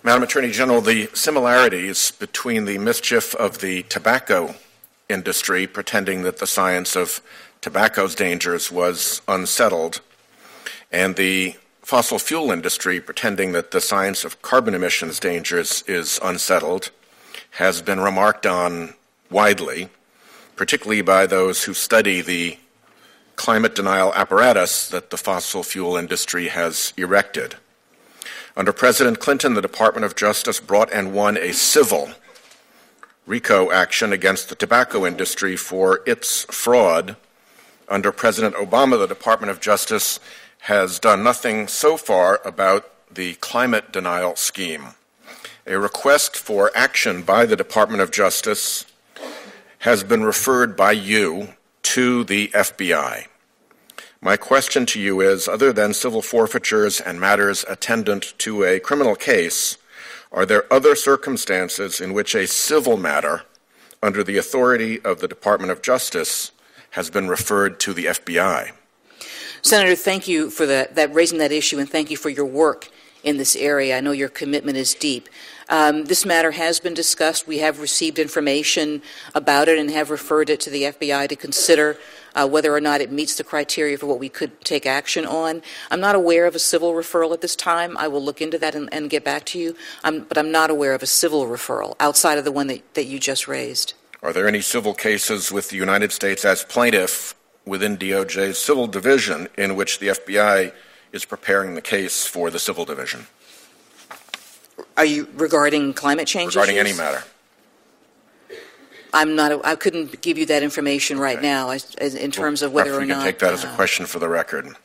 Madam Attorney General, the similarities between the mischief of the tobacco industry, pretending that the science of tobacco's dangers was unsettled, and the fossil fuel industry, pretending that the science of carbon emissions dangers is unsettled, has been remarked on widely, particularly by those who study the climate denial apparatus that the fossil fuel industry has erected. Under President Clinton, the Department of Justice brought and won a civil RICO action against the tobacco industry for its fraud. Under President Obama, the Department of Justice has done nothing so far about the climate denial scheme. A request for action by the Department of Justice has been referred by you to the FBI. My question to you is, other than civil forfeitures and matters attendant to a criminal case, are there other circumstances in which a civil matter under the authority of the Department of Justice has been referred to the FBI? Senator, thank you for raising that issue, and thank you for your work in this area. I know your commitment is deep. This matter has been discussed. We have received information about it and have referred it to the FBI to consider whether or not it meets the criteria for what we could take action on. I'm not aware of a civil referral at this time. I will look into that and get back to you, but I'm not aware of a civil referral outside of the one that you just raised. Are there any civil cases with the United States as plaintiff within DOJ's civil division in which the FBI is preparing the case for the civil division? Are you regarding climate change Regarding issues? any matter. I couldn't give you that information right now in terms of whether or not. You can take that as a question for the record.